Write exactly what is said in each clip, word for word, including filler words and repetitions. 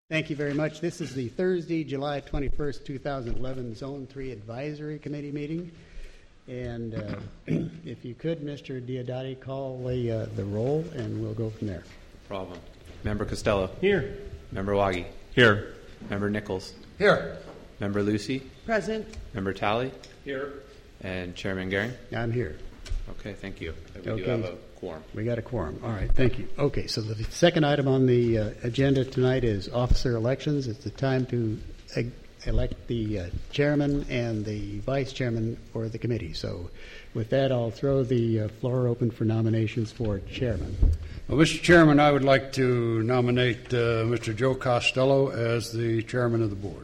Thank you very much. This is the Thursday, July twenty-first, two thousand eleven Zone three Advisory Committee meeting. And uh, if you could, Mister Diodati, call the, uh, the roll, and we'll go from there. Problem. Member Costello. Here. Member Wagi. Here. Member Nichols. Here. Member Lucy. Present. Member Talley. Here. And Chairman Gehring. I'm here. Okay, thank you. We Okay. do have a quorum. We got a quorum. All right, thank you. Okay, so the second item on the uh, agenda tonight is officer elections. It's the time to uh, elect the uh, chairman and the vice chairman for the committee. So with that, I'll throw the uh, floor open for nominations for chairman. Well, Mister Chairman, I would like to nominate uh, Mister Joe Costello as the chairman of the board.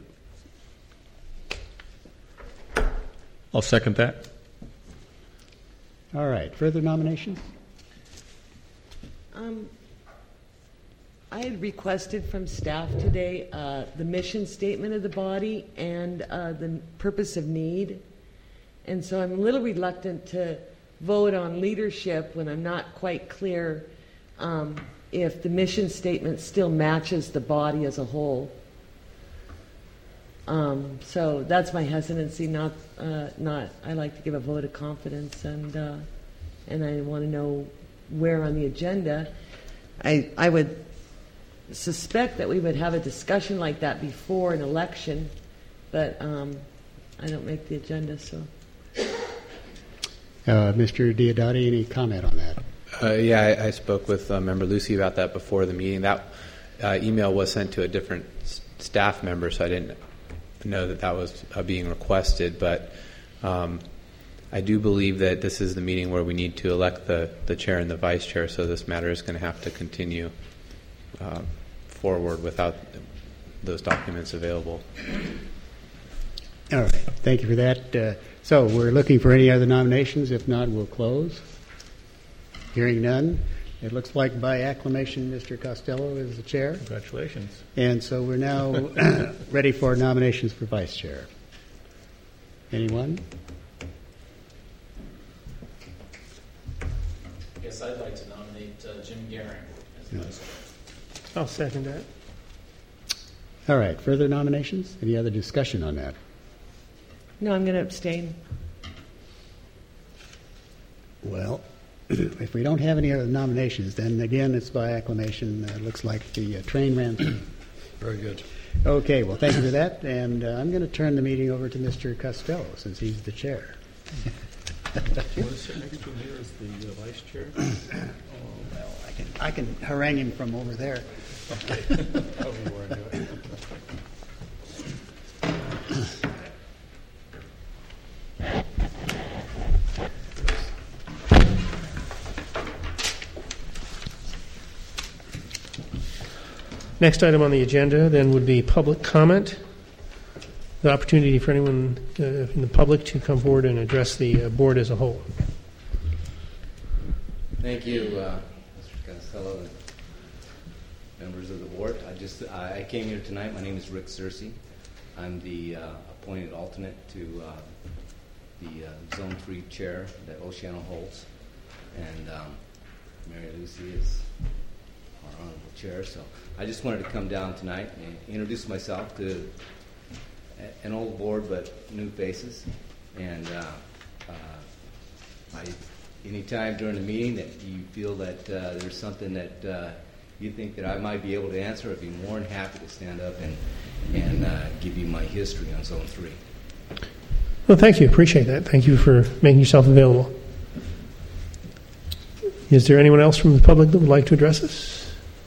I'll second that. All right, further nominations? Um, I had requested from staff today uh, the mission statement of the body and uh, the purpose of need. And so I'm a little reluctant to vote on leadership when I'm not quite clear um, if the mission statement still matches the body as a whole. Um, so that's my hesitancy. Not, uh, not. I like to give a vote of confidence, and uh, and I want to know where on the agenda. I I would suspect that we would have a discussion like that before an election, but um, I don't make the agenda. So, Uh, Mister Diodati, any comment on that? Uh, yeah, I, I spoke with uh, Member Lucy about that before the meeting. That uh, email was sent to a different s- staff member, so I didn't know that that was uh, being requested. But um, I do believe that this is the meeting where we need to elect the, the chair and the vice chair, so this matter is going to have to continue uh, forward without those documents available. All right, thank you for that. Uh, so we're looking for any other nominations. If not, we'll close. Hearing none, it looks like by acclamation Mister Costello is the chair. Congratulations. And so we're now ready for nominations for vice chair. Anyone? Yes, I'd like to nominate uh, Jim Gehring as the vice chair. I'll second that. All right, further nominations? Any other discussion on that? no, I'm going to abstain. Well, if we don't have any other nominations, then again, it's by acclamation. Uh, looks like the uh, train ran through. Very good. Okay, well, thank you for that. And uh, I'm going to turn the meeting over to Mister Costello, since he's the chair. Do you want to sit next to me as the uh, vice chair? Oh, well, I can, I can harangue him from over there. Probably more into it. Next item on the agenda then would be public comment. The opportunity for anyone uh, in the public to come forward and address the uh, board as a whole. Thank you, uh, Mister Costello and members of the board. I just I came here tonight. My name is Rick Searcy. I'm the uh, appointed alternate to uh, the uh, Zone three chair that Oceano holds. And um, Mary Lucy is our honorable chair. So I just wanted to come down tonight and introduce myself to an old board but new faces. And uh, uh, I, anytime during the meeting that you feel that uh, there's something that uh, you think that I might be able to answer, I'd be more than happy to stand up and, and uh, give you my history on Zone three. Well, thank you. Appreciate that. Thank you for making yourself available. Is there anyone else from the public that would like to address us?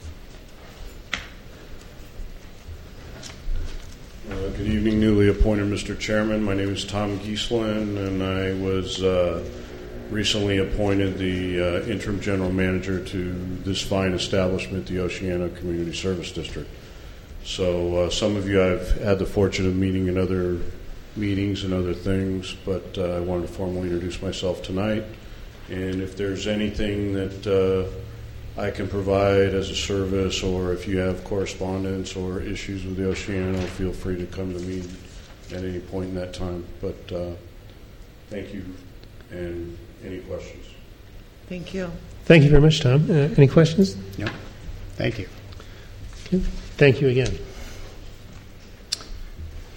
Uh, good evening, newly appointed Mister Chairman. My name is Tom Gieslin, and I was uh, recently appointed the uh, interim general manager to this fine establishment, the Oceano Community Service District. So uh, some of you I've had the fortune of meeting in other meetings and other things, but uh, I wanted to formally introduce myself tonight. And if there's anything that uh, I can provide as a service, or if you have correspondence or issues with the Oceano, feel free to come to me at any point in that time. But uh, thank you, and any questions? Thank you. Thank you very much, Tom. Uh, any questions? No. Thank you. Okay. Thank you again.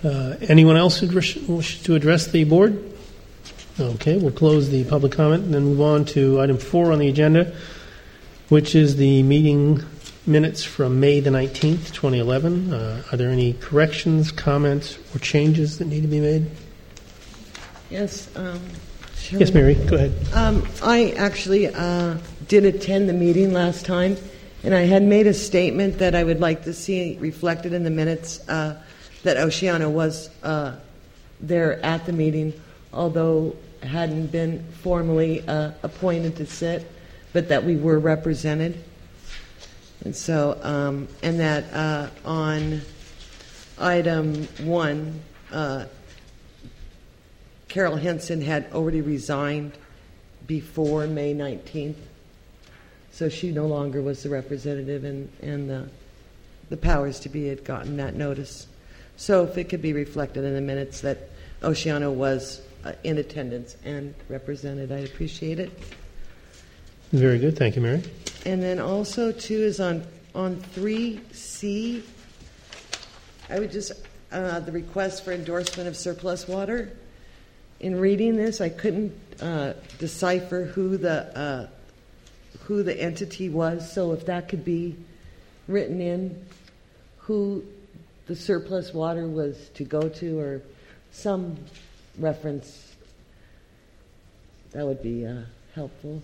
Uh, anyone else who wish, wish to address the board? Okay, we'll close the public comment and then move on to item four on the agenda, which is the meeting minutes from May the nineteenth, twenty eleven. Uh, are there any corrections, comments, or changes that need to be made? Yes. Um, sure. Yes, Mary, go ahead. Um, I actually uh, did attend the meeting last time, and I had made a statement that I would like to see reflected in the minutes uh, that Oceana was uh, there at the meeting, although hadn't been formally uh, appointed to sit, but that we were represented. And so, um, and that uh, on item one, uh, Carol Henson had already resigned before May nineteenth, so she no longer was the representative, and, and the, the powers to be had gotten that notice. So if it could be reflected in the minutes that Oceana was uh, in attendance and represented, I'd appreciate it. Very good. Thank you, Mary. And then also, too, is on, on three C, I would just, uh, the request for endorsement of surplus water. In reading this, I couldn't uh, decipher who the uh, who the entity was, so if that could be written in, who the surplus water was to go to, or some reference, that would be uh, helpful.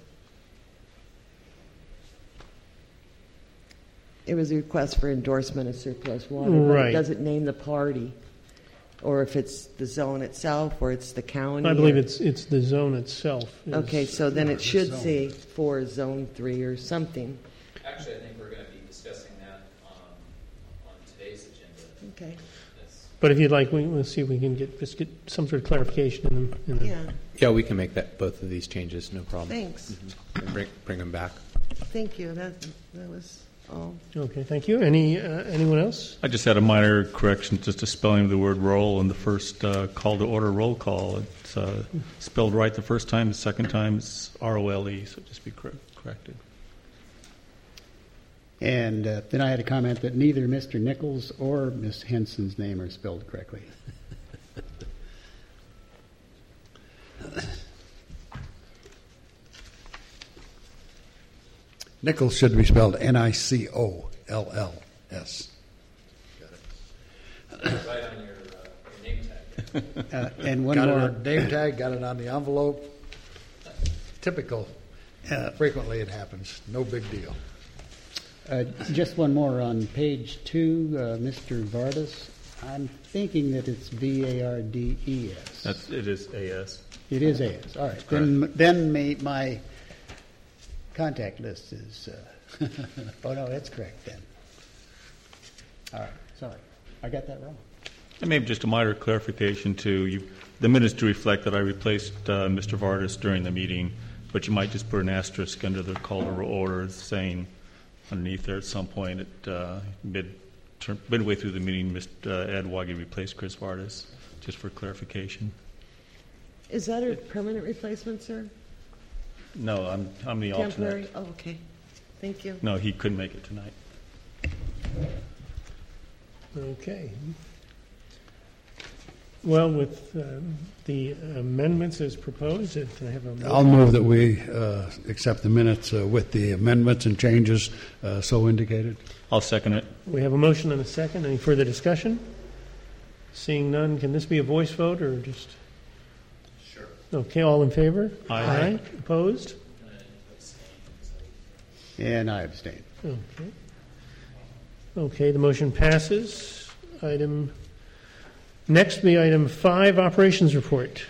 It was a request for endorsement of surplus water, but right. It doesn't name the party, or if it's the zone itself, or it's the county. I believe or, it's it's the zone itself. Is, okay, so then it should zone. say for zone three or something. Actually, I think we're going to be discussing that on, on today's agenda. Okay. That's, But if you'd like, we, we'll see if we can get just get some sort of clarification in the. In the Yeah. Yeah, we can make that both of these changes, no problem. Thanks. Mm-hmm. And bring, bring them back. Thank you. That that was all. Okay, thank you. Any uh, anyone else? I just had a minor correction, just a spelling of the word roll in the first uh, call to order roll call. It's uh, spelled right the first time, the second time it's R O L E, so just be cor- corrected. And uh, then I had a comment that neither Mister Nichols or Miss Henson's name are spelled correctly. Nichols should be spelled N I C O L L S. right on your, uh, your name tag. Uh, and one Got it more. on name tag, got it on the envelope. Typical. Uh, Frequently it happens. No big deal. Uh, just one more on page two, uh, Mister Vardas. I'm thinking that it's V A R D E S. That's, it is A S. It is A S. All right. Then, then my, my contact list is. Uh, oh no, that's correct then. All right. Sorry, I got that wrong. And maybe just a minor clarification too. You, the minutes to reflect that I replaced uh, Mister Vardas during the meeting, but you might just put an asterisk under the call to order saying underneath there at some point at uh, mid term, midway through the meeting, Mister Ed Waggy replaced Chris Vardas, just for clarification. Is that a permanent replacement, sir? No, I'm I'm the Temporary? alternate. Oh, okay. Thank you. No, he couldn't make it tonight. Okay. Well, with um, the amendments as proposed, uh, can I have a motion? I'll move that we uh, accept the minutes uh, with the amendments and changes uh, so indicated. I'll second it. We have a motion and a second. Any further discussion? Seeing none, can this be a voice vote or just? Sure. Okay, all in favor? Aye. Opposed? And I abstain. Okay. Okay, the motion passes. Item next be item five, operations report.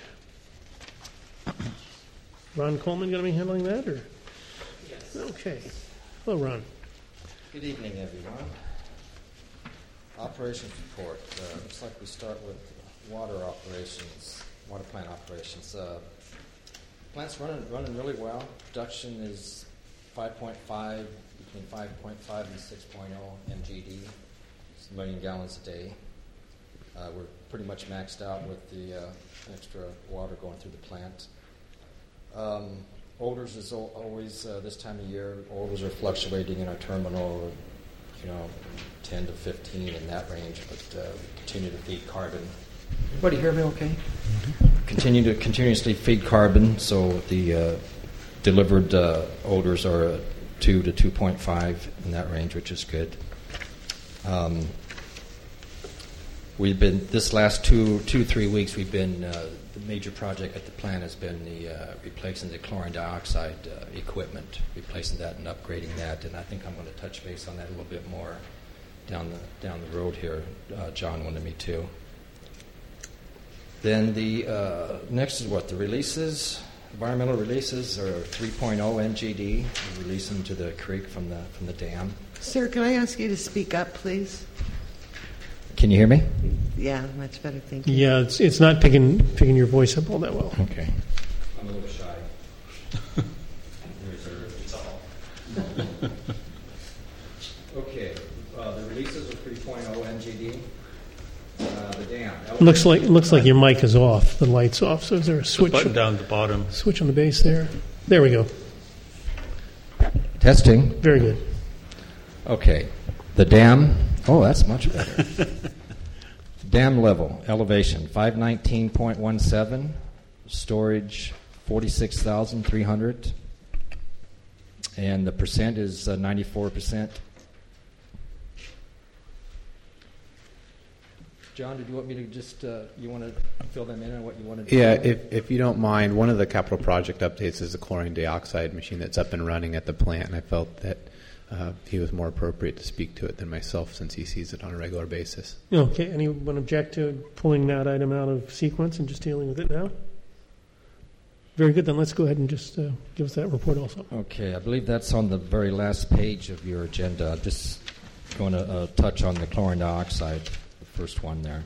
Ron Coleman going to be handling that, or? Yes. Okay. Hello, Ron. Good evening, everyone. Operations report. Uh, looks like we start with water operations, water plant operations. Uh, plant's running running really well. Production is five point five, between five point five and six point oh M G D, it's a million gallons a day. Uh, we're pretty much maxed out with the uh, extra water going through the plant. Um, Orders is al- always, uh, this time of year, orders are fluctuating in our terminal. you know, ten to fifteen in that range, but uh, we continue to feed carbon. Everybody hear me okay? Mm-hmm. Continue to continuously feed carbon, so the uh, delivered uh, odors are uh, two to two point five in that range, which is good. Um, we've been, this last two, two, three weeks, we've been, uh, the major project at the plant has been the uh, replacing the chlorine dioxide uh, equipment, replacing that and upgrading that, and I think I'm going to touch base on that a little bit more down the down the road here. Uh, John wanted me to. Then the uh, next is what? The releases, environmental releases are three point oh N G D. We release them to the creek from the from the dam. Sir, can I ask you to speak up, please? Can you hear me? Yeah, much better, thank you. Yeah, it's it's not picking picking your voice up all that well. Okay. I'm a little shy. Reserved, it's all. Okay. Uh, the releases are three point oh N G D. Uh, the dam. Looks like looks like your mic is off. The light's off. So is there a switch? Button down at the bottom. Switch on the base there. There we go. Testing. Very good. Okay. The dam. Oh, that's much better. Dam level, elevation, five nineteen point one seven. Storage, forty-six thousand three hundred. And the percent is uh, ninety-four percent. John, did you want me to just, uh, you want to fill them in on what you want to do? Yeah, if, if you don't mind, one of the capital project updates is the chlorine dioxide machine that's up and running at the plant, and I felt that uh, he was more appropriate to speak to it than myself since he sees it on a regular basis. Okay. Anyone object to pulling that item out of sequence and just dealing with it now? Very good. Then let's go ahead and just uh, give us that report also. Okay. I believe that's on the very last page of your agenda. I'm just going to uh, touch on the chlorine dioxide. First one there.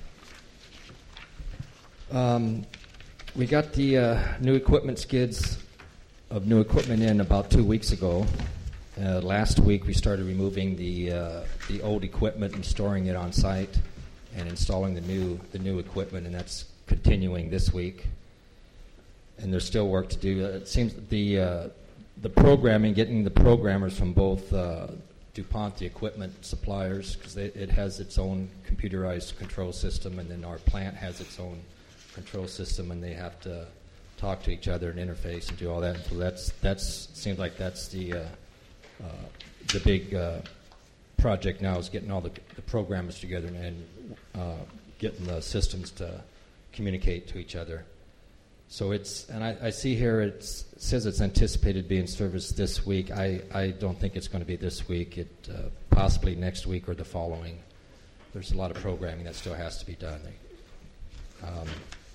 Um, we got the uh, new equipment skids of new equipment in about two weeks ago. Uh, last week we started removing the uh, the old equipment and storing it on site, and installing the new the new equipment, and that's continuing this week. And there's still work to do. Uh, it seems the uh, the programming, getting the programmers from both. Uh, DuPont, the equipment suppliers, because it has its own computerized control system, and then our plant has its own control system, and they have to talk to each other and interface and do all that. So that's that's seems like that's the uh, uh, the big uh, project now, is getting all the, the programmers together and uh, getting the systems to communicate to each other. So it's, and I, I see here it's, it says it's anticipated to be in service this week. I, I don't think it's going to be this week. It uh, possibly next week or the following. There's a lot of programming that still has to be done. Um,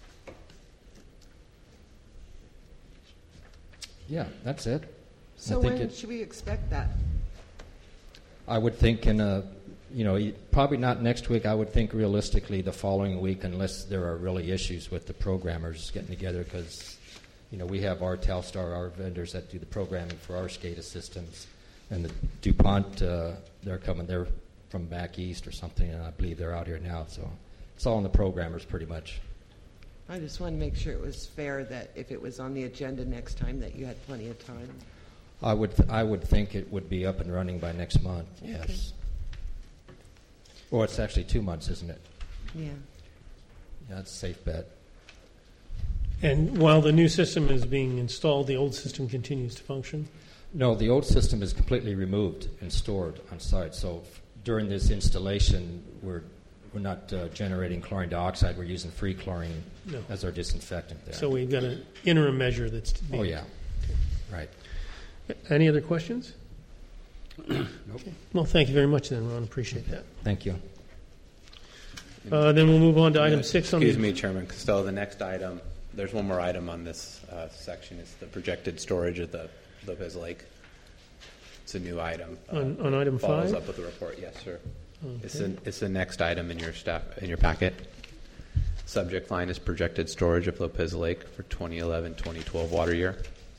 yeah, that's it. So I think when it, should we expect that? I would think in a, you know, probably not next week. I would think realistically the following week, unless there are really issues with the programmers getting together, because, you know, we have our Telstar, our vendors that do the programming for our SCADA systems, and the DuPont, uh, they're coming, they're from back east or something, and I believe they're out here now. So it's all on the programmers pretty much. I just want to make sure it was fair that if it was on the agenda next time that you had plenty of time. I would th- I would think it would be up and running by next month. Okay. Yes. Well, it's actually two months, isn't it? Yeah. Yeah, that's a safe bet. And while the new system is being installed, the old system continues to function? No, the old system is completely removed and stored on site. So f- during this installation, we're we're not uh, generating chlorine dioxide. We're using free chlorine No. as our disinfectant there. So we've got an interim measure that's to be... Oh, yeah. Right. Any other questions? Nope. Okay. Well, thank you very much then, Ron. Appreciate that. Thank you. Uh, then we'll move on to item six on the... Excuse me, Chairman Costello. The next item, there's one more item on this uh, section. It's the projected storage at the Lopez Lake. It's a new item. On- on item follows five? up with the report. Yes, sir. Okay. It's the it's the next item in your staff in your packet. Subject line is projected storage of Lopez Lake for twenty eleven twenty twelve water year.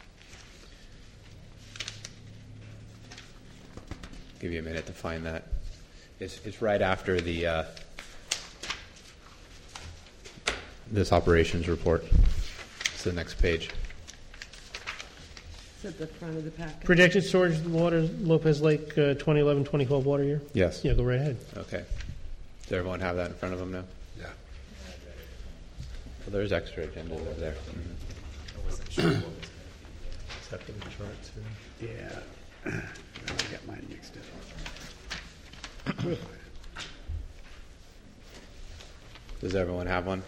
Give you a minute to find that. It's, it's right after the uh, this operations report. It's the next page. It's at the front of the packet. Projected storage of the water, Lopez Lake, uh, twenty eleven twenty twelve water year? Yes. Yeah, go right ahead. Okay. Does everyone have that in front of them now? Yeah. Well, there's extra agenda over there. Except for the charts here. Yeah. I got mine mixed up. Does everyone have one?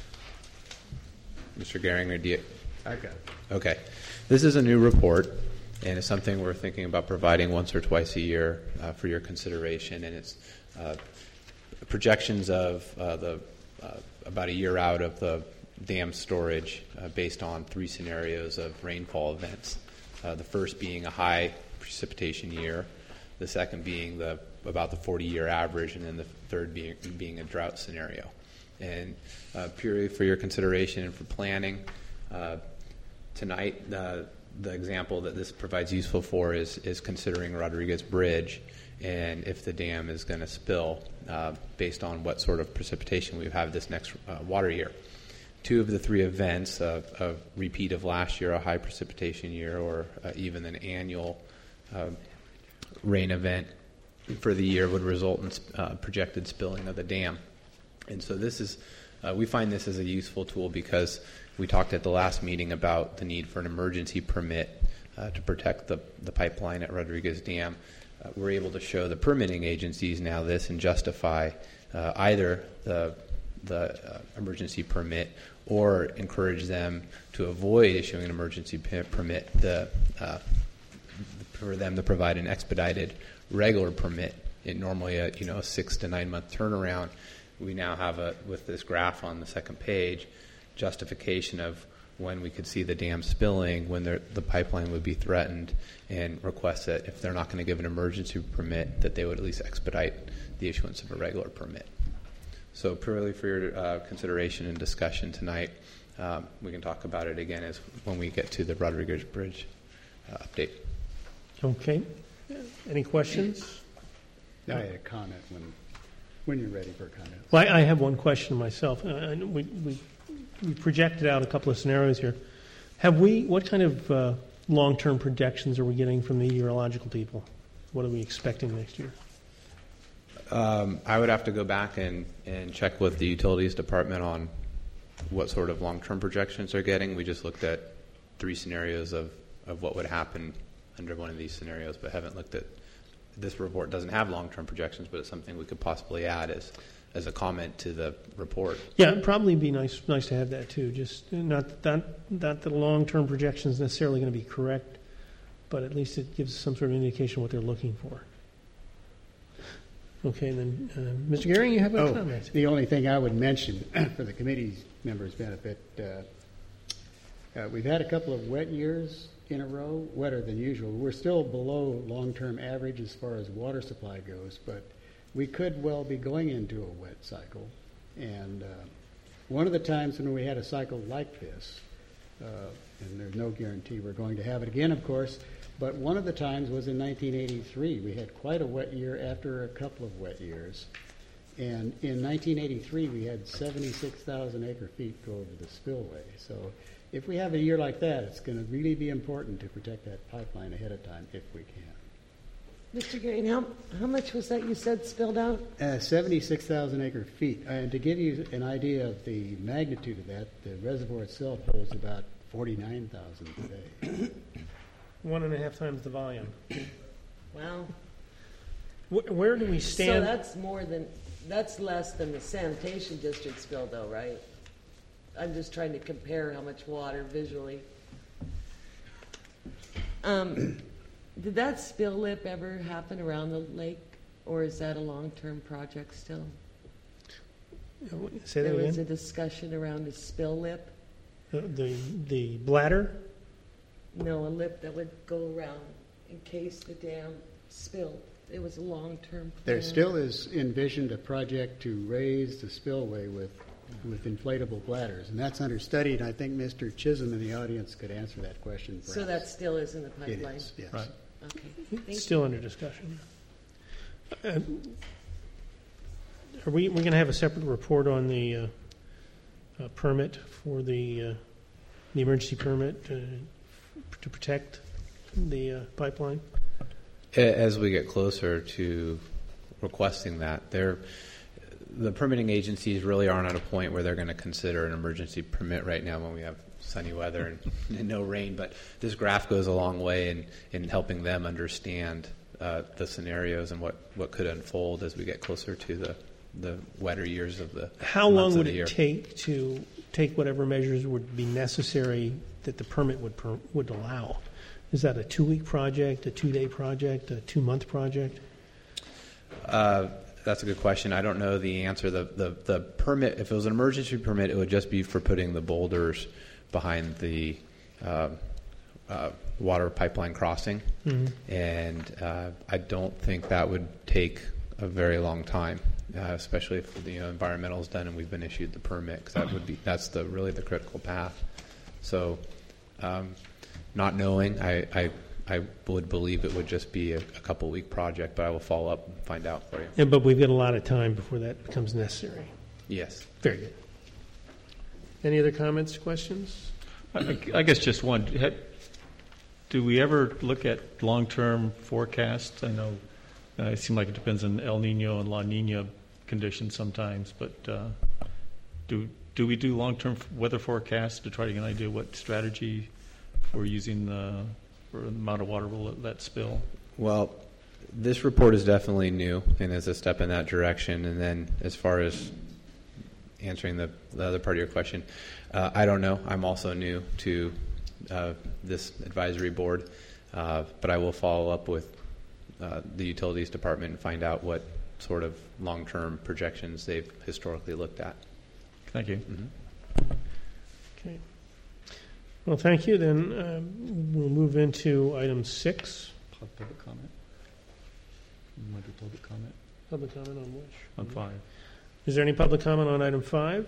Mister Gehringer, do you? I got it. Okay. This is a new report, and it's something we're thinking about providing once or twice a year uh, for your consideration, and it's uh, projections of uh, the uh, about a year out of the dam storage uh, based on three scenarios of rainfall events. Uh, the first being a high precipitation year, the second being the about the forty-year average, and then the third being being a drought scenario. And uh, purely for your consideration and for planning, uh, tonight uh, the example that this provides useful for is is considering Rodriguez Bridge, and if the dam is going to spill uh, based on what sort of precipitation we have this next uh, water year. Two of the three events, uh, a repeat of last year, a high precipitation year, or uh, even an annual uh, rain event for the year, would result in uh, projected spilling of the dam. And so this is, uh, we find this as a useful tool because we talked at the last meeting about the need for an emergency permit uh, to protect the, the pipeline at Rodriguez Dam. Uh, we're able to show the permitting agencies now this and justify uh, either the the uh, emergency permit or encourage them to avoid issuing an emergency p- permit the, uh, for them to provide an expedited regular permit. It normally a you know a six to nine month turnaround. We now have a with this graph on the second page justification of when we could see the dam spilling, when the pipeline would be threatened, and request that if they're not going to give an emergency permit, that they would at least expedite the issuance of a regular permit. So purely for your uh, consideration and discussion tonight, um, we can talk about it again as when we get to the Rodriguez Bridge uh, update. Okay. Any questions? I had a comment when when you're ready for a comment. Well, I, I have one question myself. Uh, we, we we projected out a couple of scenarios here. Have we? What kind of uh, long-term projections are we getting from the meteorological people? What are we expecting next year? Um, I would have to go back and, and check with the utilities department on what sort of long-term projections they're getting. We just looked at three scenarios of, of what would happen under one of these scenarios, but haven't looked at. This report doesn't have long-term projections, but it's something we could possibly add as as a comment to the report. Yeah, it'd probably be nice nice to have that too. Just not that not that long-term projections necessarily going to be correct, but at least it gives some sort of indication what they're looking for. Okay, then, uh, Mister Gehring, you have a oh, comment. The only thing I would mention for the committee's members' benefit, uh, uh, we've had a couple of wet years in a row, wetter than usual. We're still below long-term average as far as water supply goes, but we could well be going into a wet cycle. And uh, one of the times when we had a cycle like this, uh, and there's no guarantee we're going to have it again, of course, but one of the times was in nineteen eighty-three. We had quite a wet year after a couple of wet years. And in nineteen eighty-three, we had seventy-six thousand acre feet go over the spillway. So if we have a year like that, it's going to really be important to protect that pipeline ahead of time if we can. Mister Green, how, how much was that you said spilled out? Uh, seventy-six thousand acre feet. And to give you an idea of the magnitude of that, the reservoir itself holds about forty-nine thousand today. One and a half times the volume. Wow. Where, where do we stand? So that's more than, that's less than the sanitation district spill though, right? I'm just trying to compare how much water visually. Um, did that spill lip ever happen around the lake, or is that a long-term project still? Say that there again? was a discussion around a spill lip. The, the the bladder? No, a lip that would go around in case the dam spilled. It was a long-term plan. There still is envisioned a project to raise the spillway with with inflatable bladders, and that's under study, and I think Mister Chisholm in the audience could answer that question. Perhaps. So that still is in the pipeline? It is, yes. Right. Okay. It's Thank still you. under discussion. Uh, are we we're going to have a separate report on the uh, uh, permit for the uh, the emergency permit uh, to protect the uh, pipeline? As we get closer to requesting that, they're, the permitting agencies really aren't at a point where they're going to consider an emergency permit right now when we have sunny weather and, and no rain. But this graph goes a long way in, in helping them understand uh, the scenarios and what, what could unfold as we get closer to the, the wetter years of the How months long of would the it year. take to take whatever measures would be necessary that the permit would per, would allow? Is that a two-week project, a two-day project, a two-month project? Uh, that's a good question. I don't know the answer. The, the the permit, if it was an emergency permit, it would just be for putting the boulders behind the uh, uh, water pipeline crossing, Mm-hmm. and uh, I don't think that would take a very long time, uh, especially if the you know, environmental is done and we've been issued the permit, because that would be that's the really the critical path. So, um, not knowing, I, I I would believe it would just be a, a couple week project, but I will follow up and find out for you. Yeah, but we've got a lot of time before that becomes necessary. Yes. Very good. Any other comments, questions? I, I guess just one. Had- Do we ever look at long-term forecasts? I know uh, it seems like it depends on El Nino and La Nina conditions sometimes, but uh, do do we do long-term weather forecasts to try to get an idea what strategy for using the, for the amount of water will let spill? Well, this report is definitely new and is a step in that direction. And then as far as answering the, the other part of your question, uh, I don't know. I'm also new to uh, this advisory board, uh, but I will follow up with uh, the utilities department and find out what sort of long-term projections they've historically looked at. Thank you. Mm-hmm. Okay. Well, thank you. Then um, we'll move into item six. Public comment? Might be public comment? Public comment on which? On five. Is there any public comment on item five?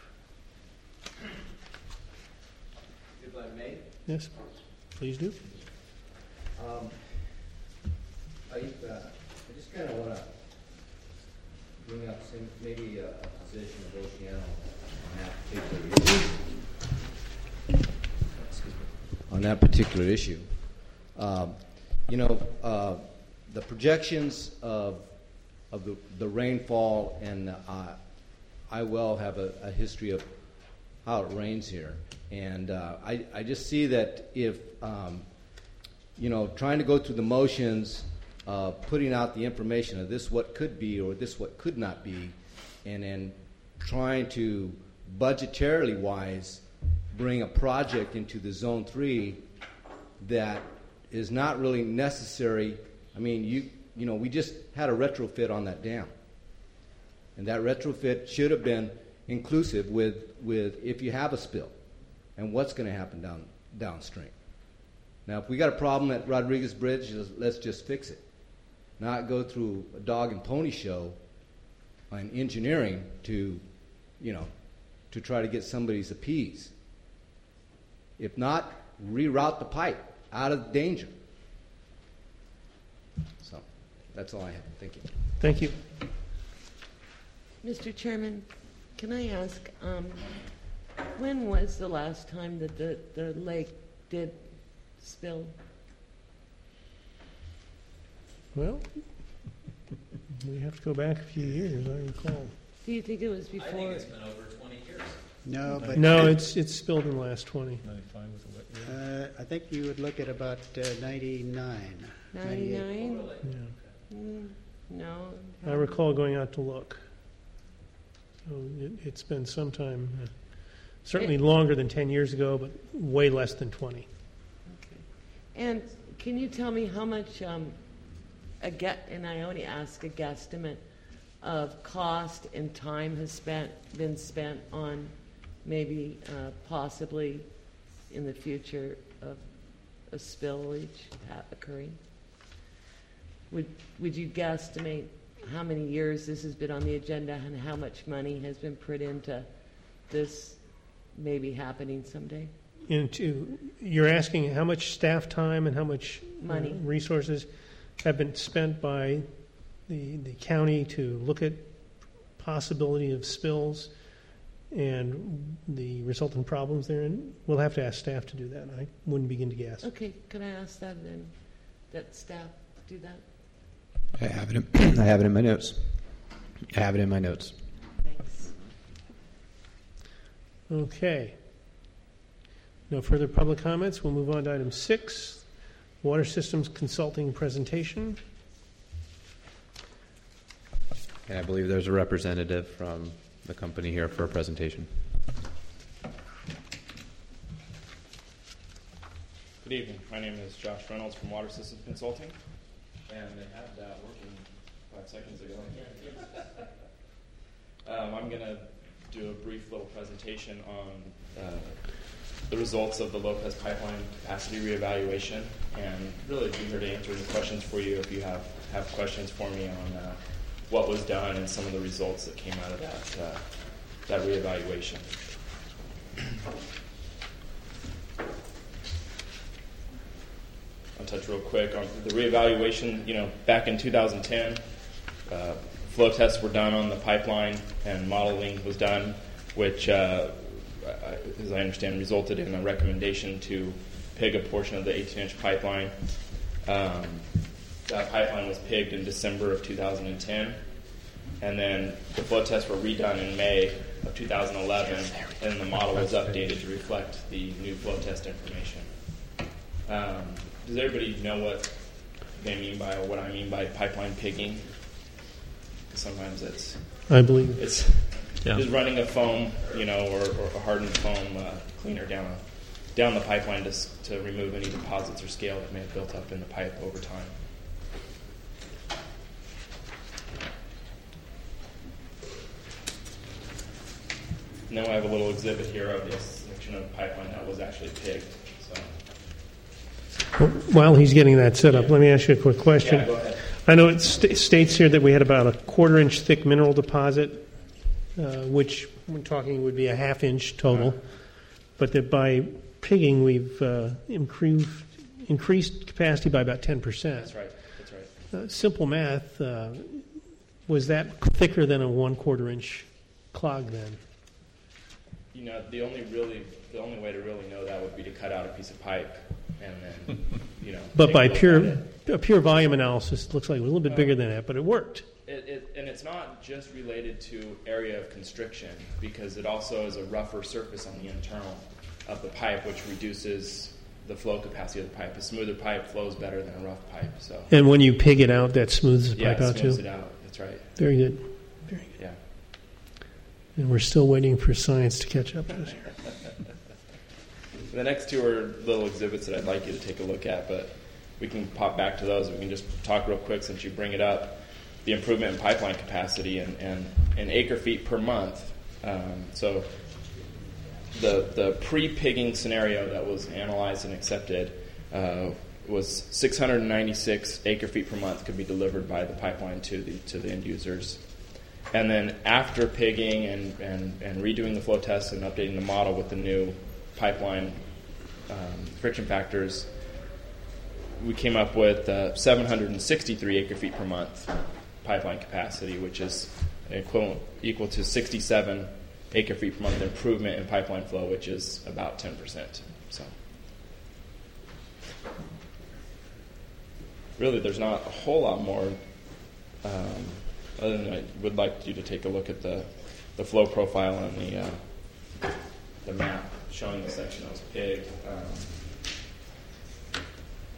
If I may, Yes, please do. um, I, uh, I just kind of want to bring up some, maybe a, a position of Oceano on that particular issue. Excuse me. On that particular issue. Um, you know, uh, the projections of of the, the rainfall and the, uh, I well have a, a history of how it rains here. And uh, I, I just see that if, um, you know, trying to go through the motions, uh, putting out the information of this what could be or this what could not be, and then trying to budgetarily wise bring a project into the zone three that is not really necessary. I mean, you you know, we just had a retrofit on that dam, and that retrofit should have been inclusive with with if you have a spill and what's going to happen down downstream. Now, if we got a problem at Rodriguez Bridge, let's just fix it, not go through a dog and pony show on engineering to, you know, to try to get somebody's appease. If not, reroute the pipe out of danger. So that's all I have. Thank you. Thank you. Mister Chairman, can I ask, um, when was the last time that the, the lake did spill? Well, we have to go back a few years, I recall. Do you think it was I before? think it's been over twenty years. No, but No, it's it's spilled in the last twenty. ninety-five was a wet year. uh, I think you would look at about uh, ninety-nine. ninety-nine? Yeah. Mm, no. I recall going out to look. So it, it's been some time, uh, certainly longer than ten years ago, but way less than twenty. Okay. And can you tell me how much, um, a get, and I only ask a guesstimate, of cost and time has spent been spent on maybe uh, possibly in the future of a spillage ha- occurring? Would would you guesstimate how many years this has been on the agenda and how much money has been put into this maybe happening someday? Into you're asking how much staff time and how much uh, Money. resources have been spent by the the county to look at possibility of spills and the resultant problems therein, we'll have to ask staff to do that. I wouldn't begin to guess. Okay, can I ask that then, that staff do that? I have it. In, I have it in my notes. I have it in my notes. Thanks. Okay. No further public comments. We'll move on to item six, Water Systems Consulting Presentation. And I believe there's a representative from the company here for a presentation. Good evening. My name is Josh Reynolds from Water Systems Consulting, and they had that working five seconds ago. um, I'm going to do a brief little presentation on uh, the results of the Lopez Pipeline capacity reevaluation, and really be here to answer any questions for you if you have, have questions for me on uh, what was done and some of the results that came out of that, uh, that reevaluation. I'll touch real quick on the reevaluation. You know, back in two thousand ten, uh, flow tests were done on the pipeline and modeling was done, which, uh, as I understand, resulted in a recommendation to pig a portion of the eighteen-inch pipeline. Um, that pipeline was pigged in December of two thousand ten, and then the flow tests were redone in May of two thousand eleven, and the model was updated to reflect the new flow test information. Um, does everybody know what they mean by, or what I mean by pipeline pigging? Sometimes it's I believe it's yeah. just running a foam, you know, or, or a hardened foam uh, cleaner down a, down the pipeline to to remove any deposits or scale that may have built up in the pipe over time. And then I have a little exhibit here of this section of the pipeline that was actually pigged. So. While he's getting that set up, let me ask you a quick question. Yeah, go ahead. I know it st- states here that we had about a quarter inch thick mineral deposit, uh, which we're talking would be a half inch total, uh-huh. but that by pigging we've uh, improved, increased capacity by about ten percent. That's right. That's right. Uh, simple math, uh, was that thicker than a one quarter inch clog then? You know, the only really, the only way to really know that would be to cut out a piece of pipe and then, you know. But by pure, a pure volume analysis, it looks like it was a little bit uh, bigger than that, but it worked. It, it, and it's not just related to area of constriction, because it also is a rougher surface on the internal of the pipe, which reduces the flow capacity of the pipe. A smoother pipe flows better than a rough pipe. So. And when you pig it out, that smooths the yeah, pipe out too? Yeah, smooths it out. That's right. Very good. Very good. Yeah. And we're still waiting for science to catch up to us here. The next two are little exhibits that I'd like you to take a look at, but we can pop back to those. We can just talk real quick since you bring it up. The improvement in pipeline capacity and, and, and acre feet per month. Um, so the the pre-pigging scenario that was analyzed and accepted uh, was six hundred ninety-six acre feet per month could be delivered by the pipeline to the to the end users. And then after pigging and, and, and redoing the flow tests and updating the model with the new pipeline um, friction factors, we came up with uh, seven hundred sixty-three acre feet per month pipeline capacity, which is equivalent equal to sixty-seven acre feet per month improvement in pipeline flow, which is about ten percent. So really, there's not a whole lot more. Um, other than I would like you to take a look at the, the flow profile on the uh, the map showing the section that was pigged. Um,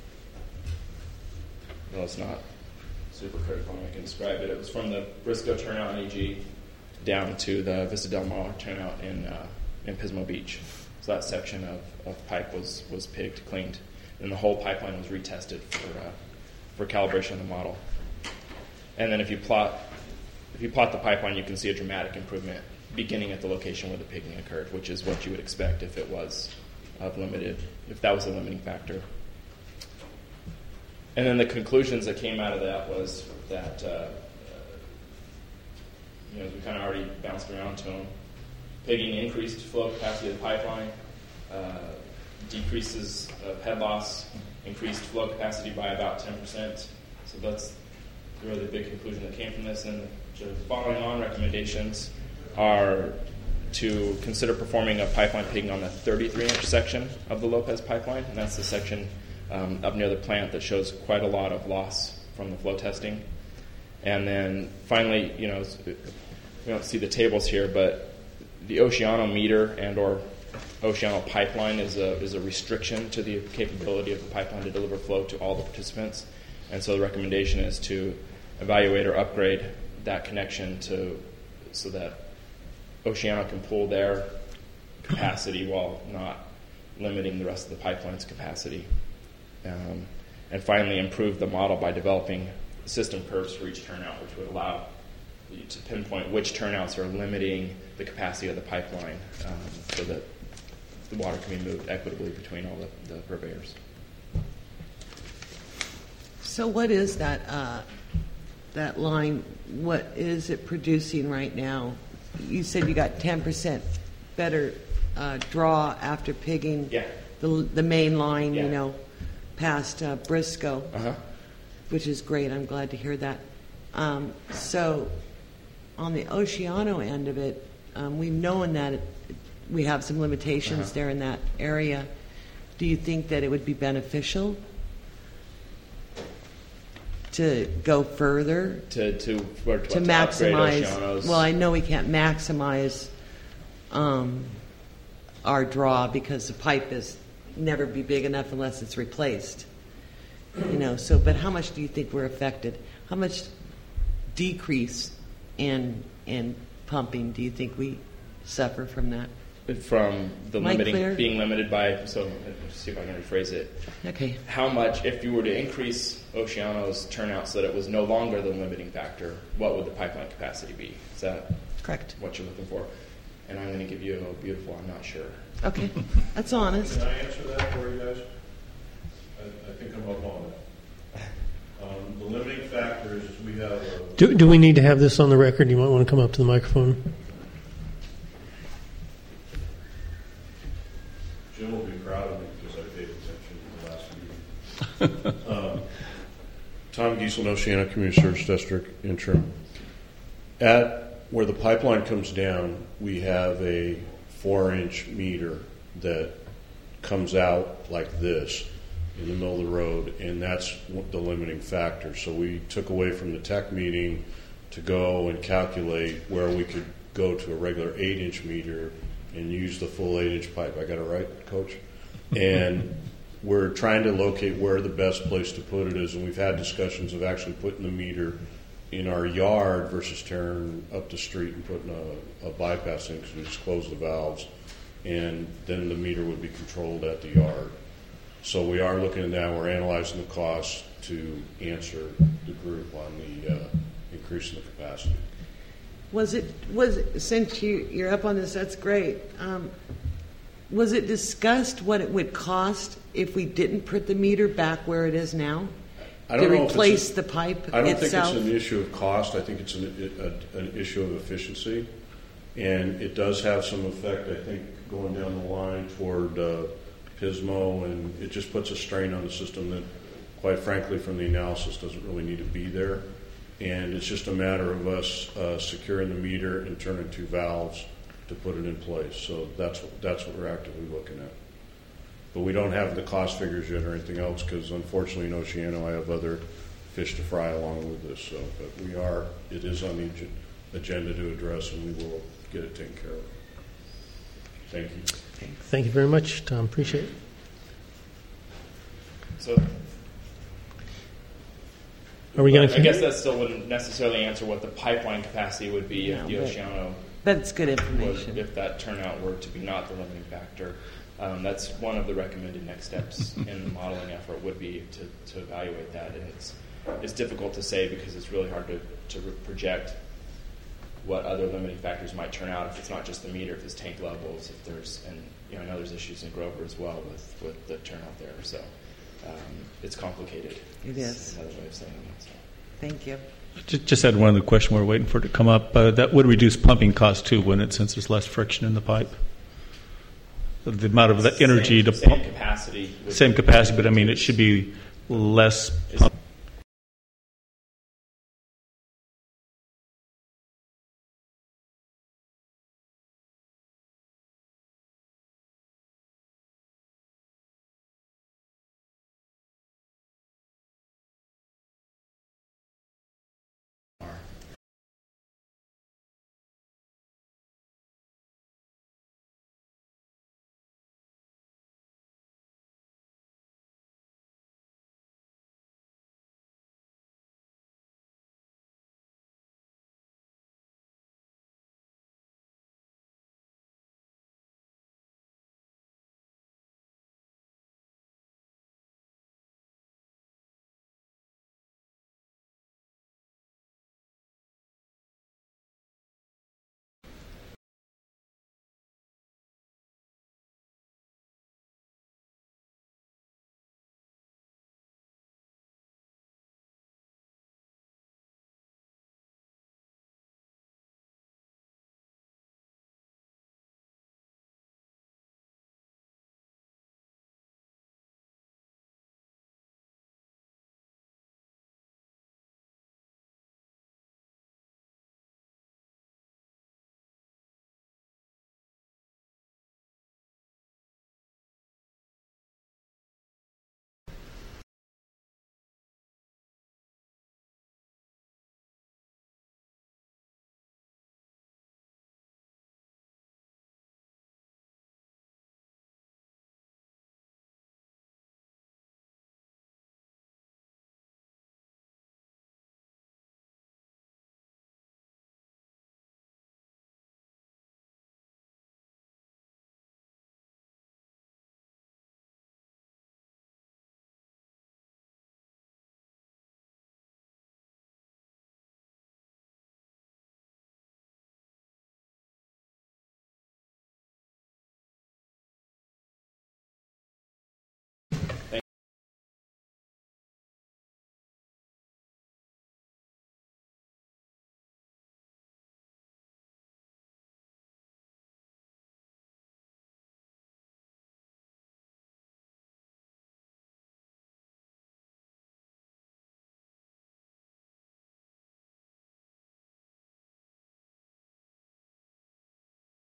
no, it's not super critical. I can describe it. It was from the Briscoe turnout in A G down to the Vista Del Mar turnout in uh, in Pismo Beach. So that section of, of pipe was, was pigged, cleaned, and the whole pipeline was retested for uh, for calibration of the model. And then if you plot if you plot the pipeline, you can see a dramatic improvement beginning at the location where the pigging occurred, which is what you would expect if it was of limited, if that was a limiting factor. And then the conclusions that came out of that was that, uh, you know, we kind of already bounced around to them. Pigging increased flow capacity of the pipeline, uh, decreases of head loss, increased flow capacity by about ten percent. So that's really the big conclusion that came from this. And the following on recommendations are to consider performing a pipeline pigging on the thirty-three inch section of the Lopez pipeline, and that's the section um, up near the plant that shows quite a lot of loss from the flow testing. And then finally, you know, we don't see the tables here, but the Oceano meter and or Oceano pipeline is a is a restriction to the capability of the pipeline to deliver flow to all the participants. And so the recommendation is to evaluate or upgrade that connection to so that Oceano can pull their capacity while not limiting the rest of the pipeline's capacity. Um, and finally, improve the model by developing system curves for each turnout, which would allow you to pinpoint which turnouts are limiting the capacity of the pipeline um, so that the water can be moved equitably between all the, the purveyors. So what is that uh, that line? What is it producing right now? You said you got ten percent better uh, draw after pigging yeah. the the main line, yeah. you know, past uh, Briscoe, uh-huh. which is great. I'm glad to hear that. Um, so on the Oceano end of it, um, we've known that it, we have some limitations uh-huh. there in that area. Do you think that it would be beneficial to go further to to or to, to maximize? Oceano's. Well, I know we can't maximize um, our draw because the pipe is never be big enough unless it's replaced. You know. So, but how much do you think we're affected? How much decrease in in pumping do you think we suffer from that? From the Mike limiting, Clear? being limited by, so let's see if I can rephrase it. Okay. How much, if you were to increase Oceano's turnout so that it was no longer the limiting factor, what would the pipeline capacity be? Is that correct? What you're looking for? And I'm going to give you a beautiful, I'm not sure. Okay. That's honest. Can I answer that for you guys? I, I think I'm up on it. Um, the limiting factors is we have a... Do, do we need to have this on the record? You might want to come up to the microphone. Jim will be proud of me because I paid attention to the last meeting. um, Tom Giesel, Oceana Community Service District, interim. At where the pipeline comes down, we have a four-inch meter that comes out like this in the middle of the road, and that's the limiting factor. So we took away from the tech meeting to go and calculate where we could go to a regular eight-inch meter and use the full eight-inch pipe. I got it right, Coach? And we're trying to locate where the best place to put it is, and we've had discussions of actually putting the meter in our yard versus tearing up the street and putting a, a bypass in, because we just close the valves, and then the meter would be controlled at the yard. So we are looking at that. We're analyzing the costs to answer the group on the uh, increasing the capacity. Was it was since you you're up on this? That's great. Um, was it discussed what it would cost if we didn't put the meter back where it is now? I don't to know replace if it's a, the pipe I don't itself? think it's an issue of cost. I think it's an, a, an issue of efficiency, and it does have some effect. I think going down the line toward uh, Pismo, and it just puts a strain on the system that, quite frankly, from the analysis, doesn't really need to be there. And it's just a matter of us uh, securing the meter and turning two valves to put it in place. So that's what, that's what we're actively looking at. But we don't have the cost figures yet or anything else, because unfortunately in Oceano I have other fish to fry along with this. So, but we are, it is on the agenda to address, and we will get it taken care of. Thank you. Thank you very much, Tom. Appreciate it. So. Are we going to? I guess that still wouldn't necessarily answer what the pipeline capacity would be No, if the but- Oceano, But it's good information. would, if that turnout were to be not the limiting factor. Um, that's one of the recommended next steps in the modeling effort would be to, to evaluate that. And it's it's difficult to say because it's really hard to, to project what other limiting factors might turn out if it's not just the meter, if it's tank levels, if there's, and you know, I know there's issues in Grover as well with, with the turnout there. So um, it's complicated. It is. Another way of saying it. So. Thank you. Just, just had one other question. We're waiting for it to come up. Uh, that would reduce pumping costs too, wouldn't it, since there's less friction in the pipe? The amount of the energy Same- to same pump. capacity would Same be- capacity, but I mean, it should be less pump.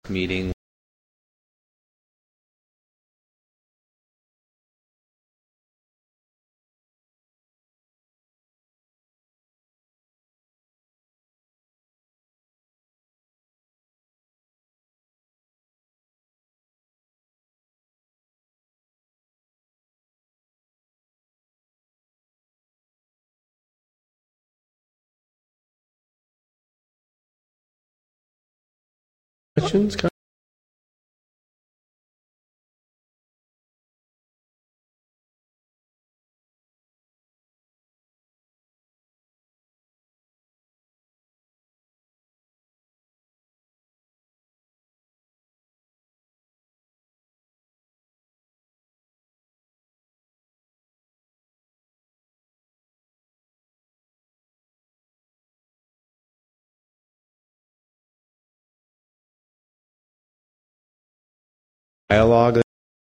meeting. Questions? Com- Dialogue.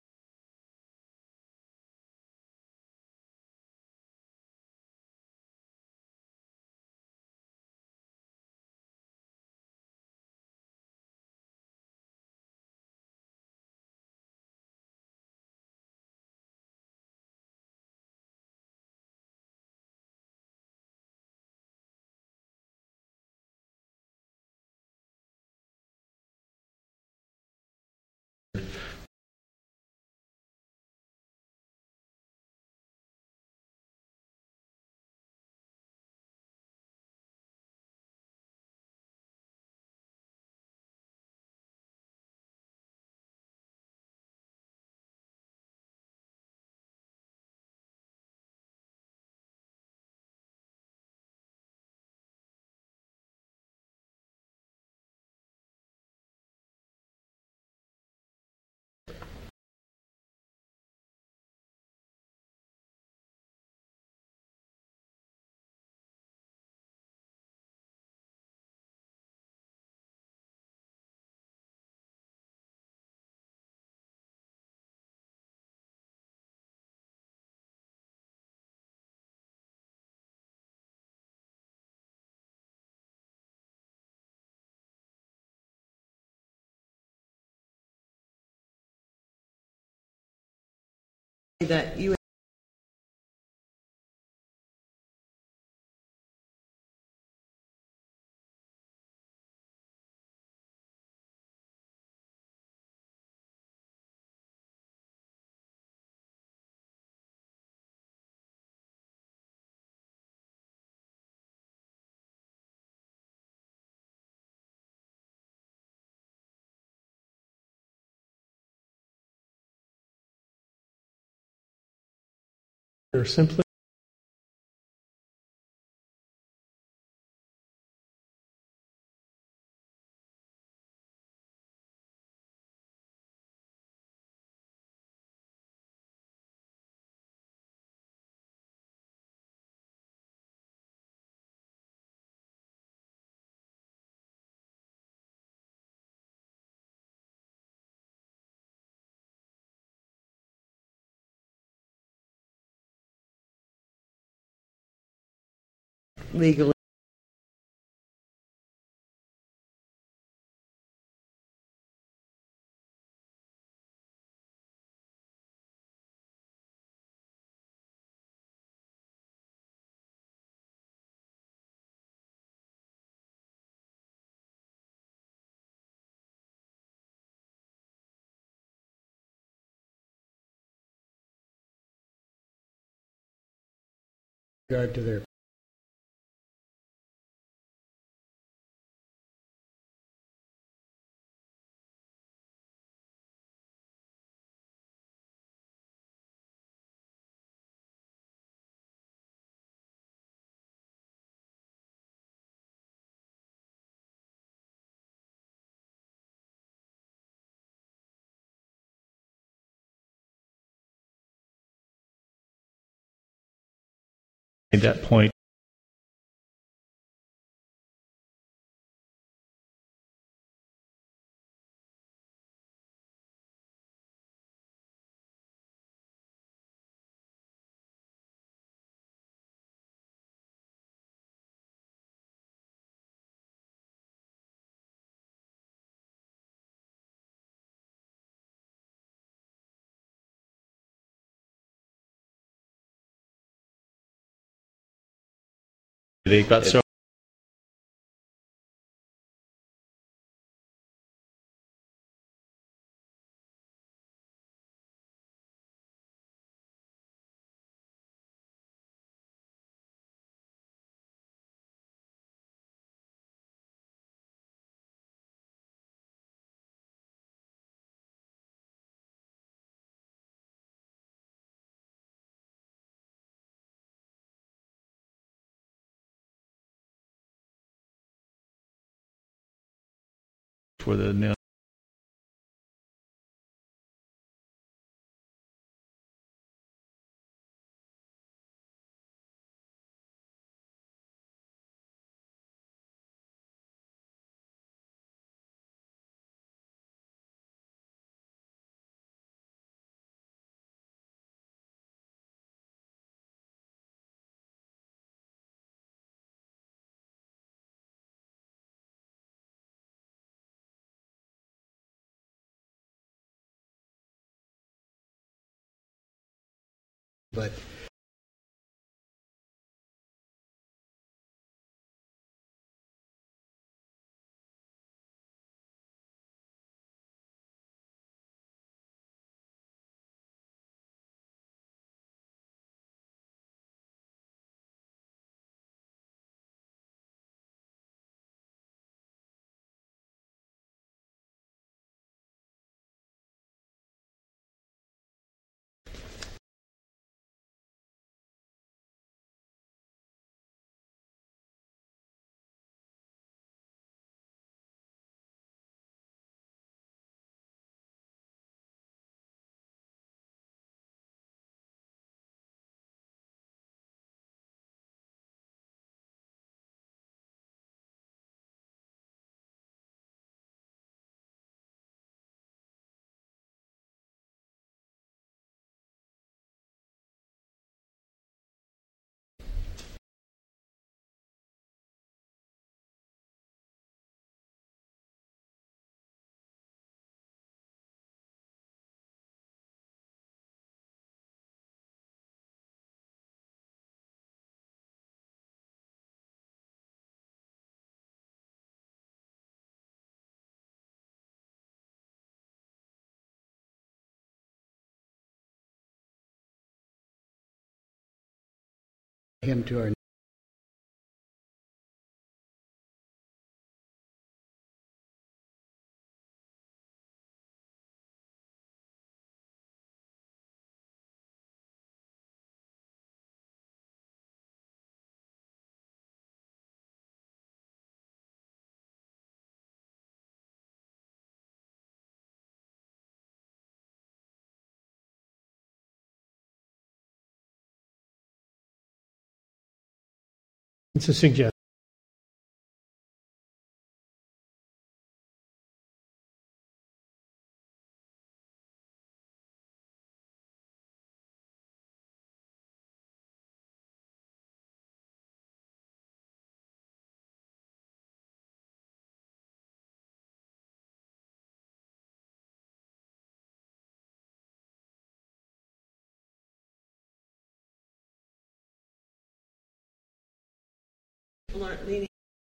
That you or simply legally. Regard to their At that point, They've got It- so. For the nail. But him to our It's a suggestion. People aren't leaning.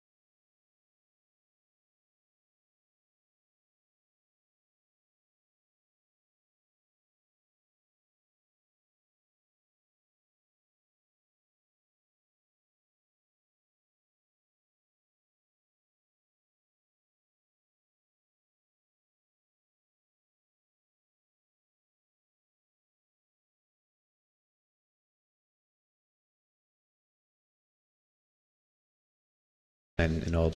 and an old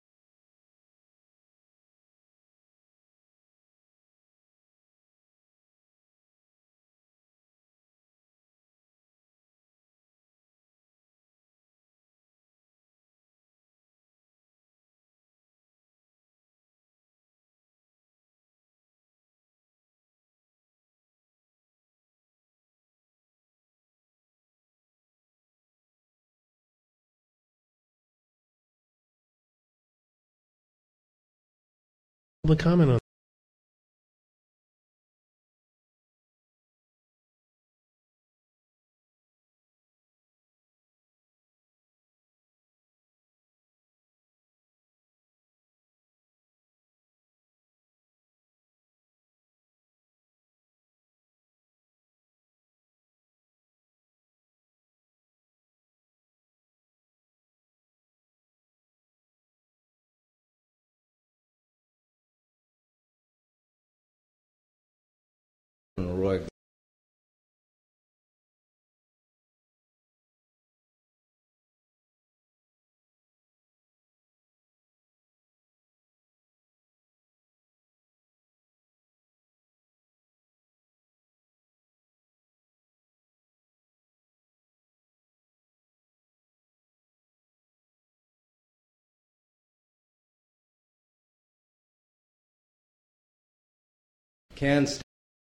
Public comment on. Roy. Can st-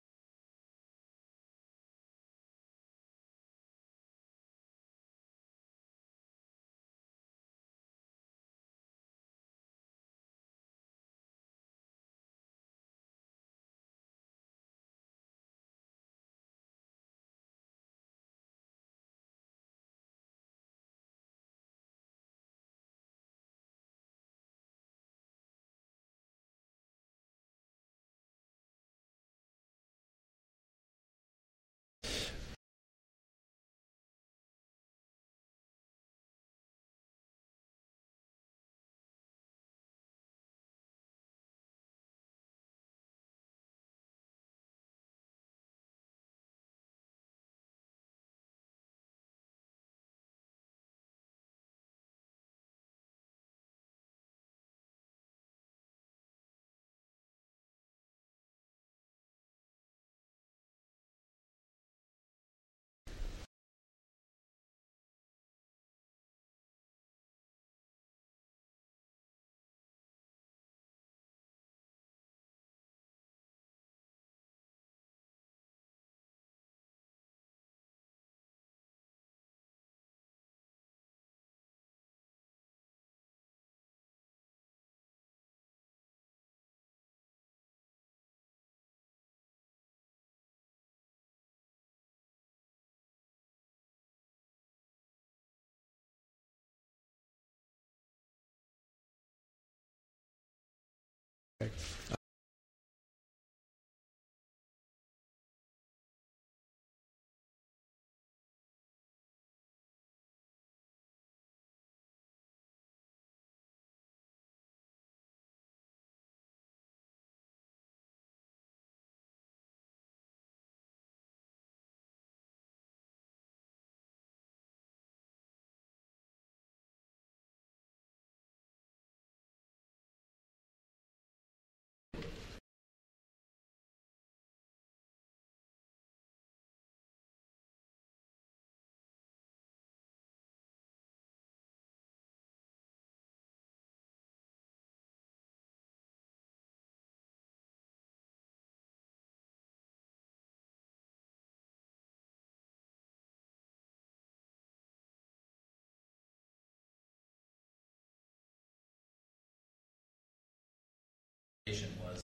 was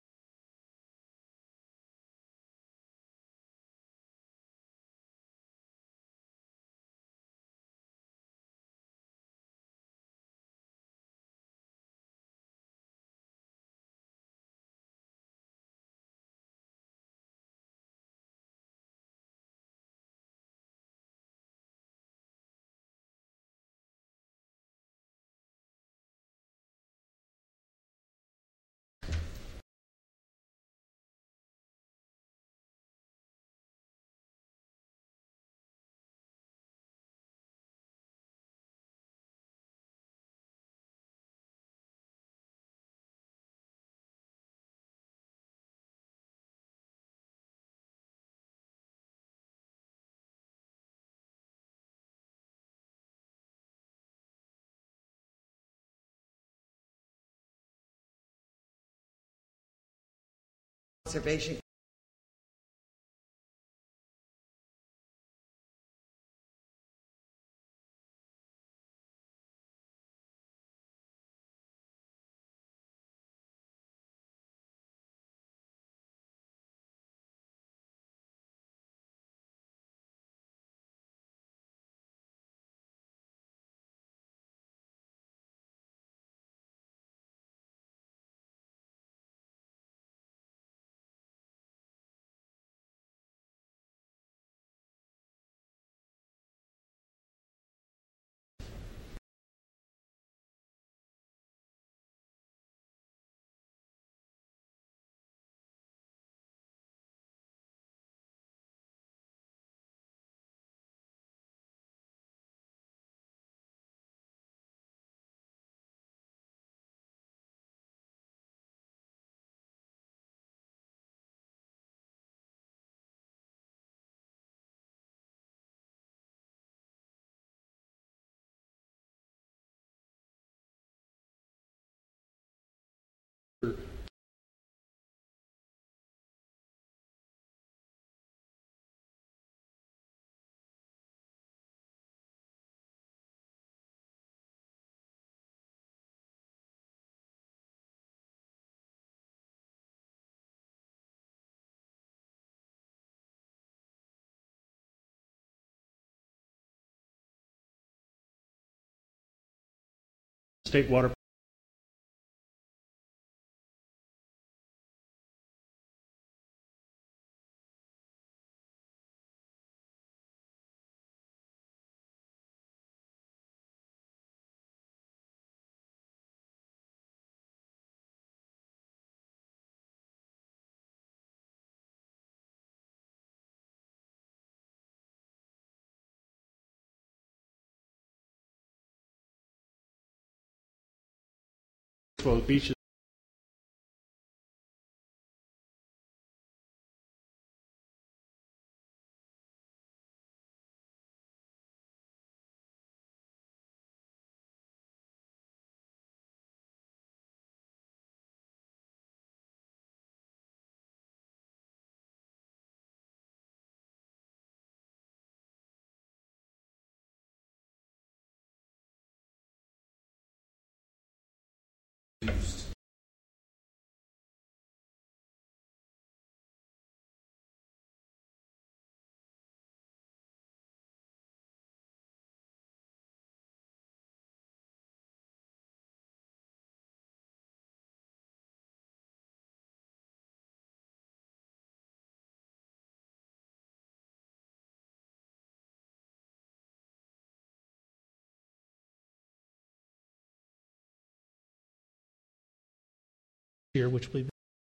Conservation state water. Well, the beaches. Here, which will be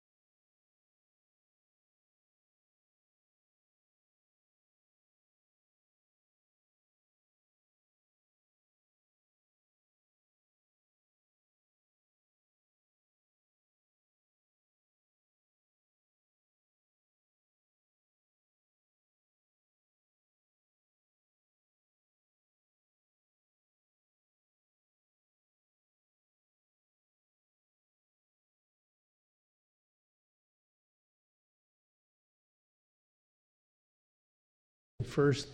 first.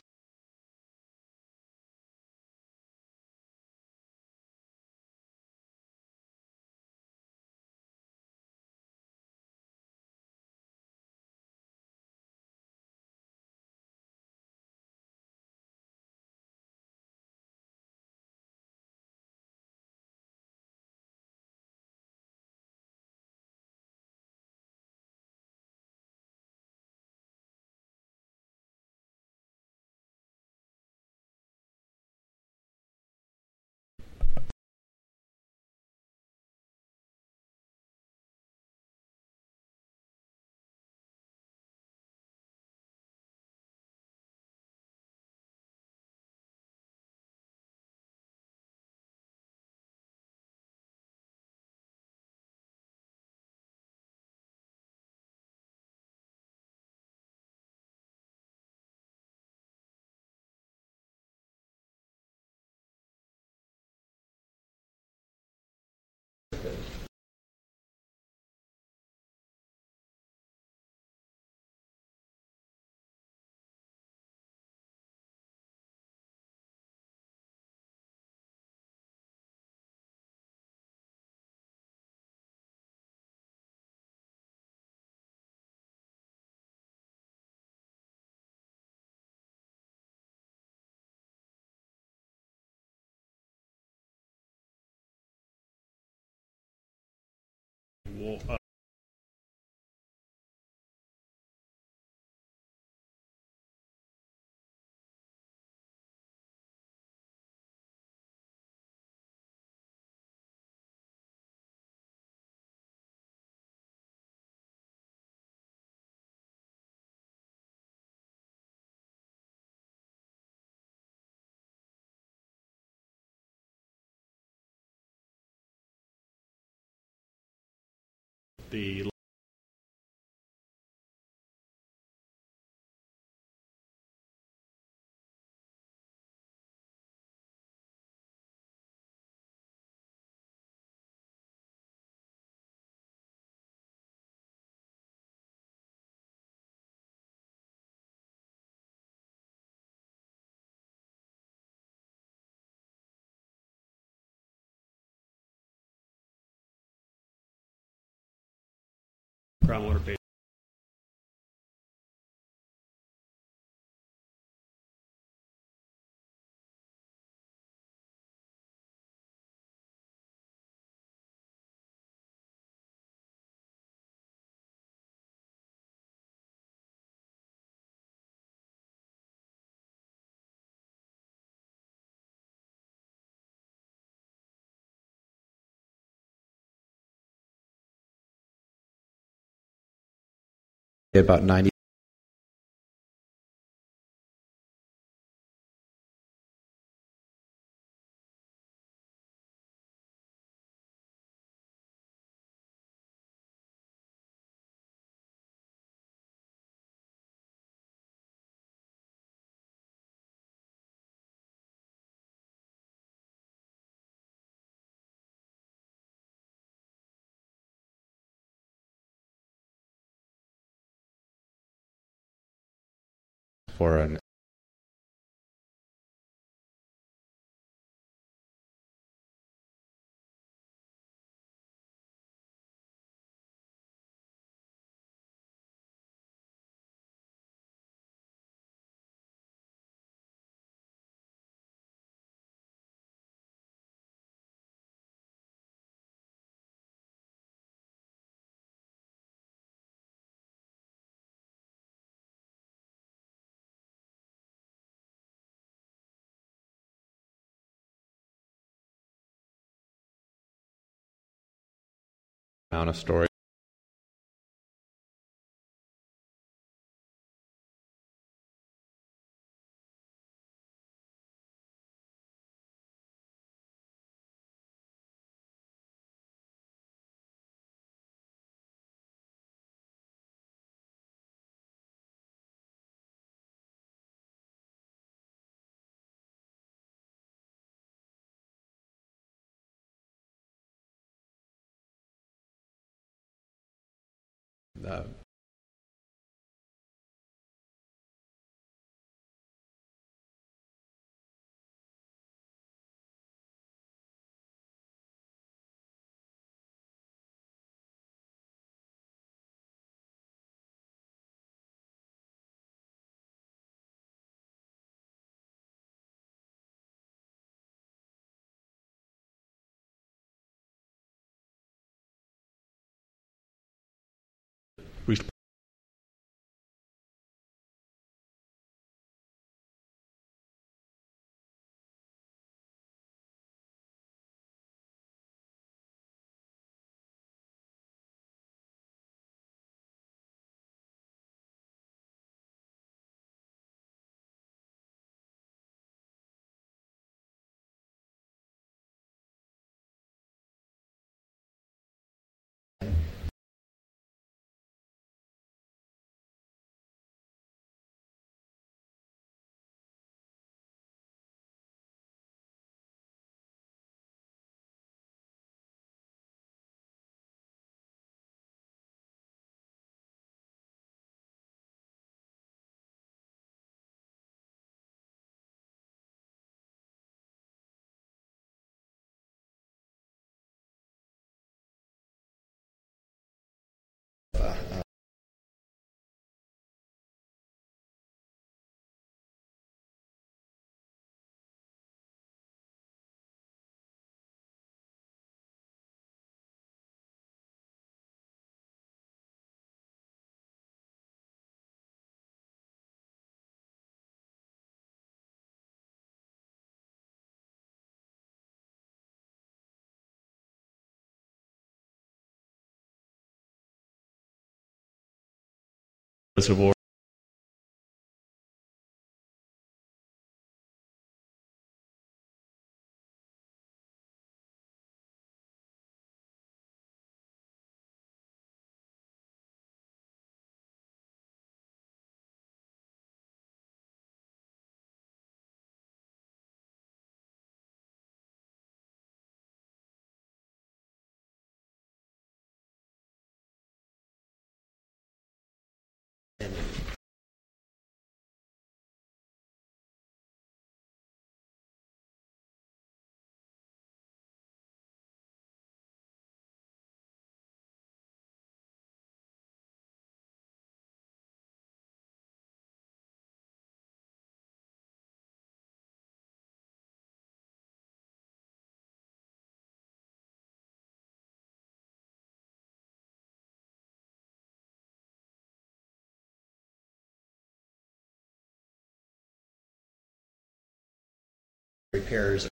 Well, uh, the groundwater basin. about ninety. For an amount of storage. Uh, Resp- Reservoir. Repairs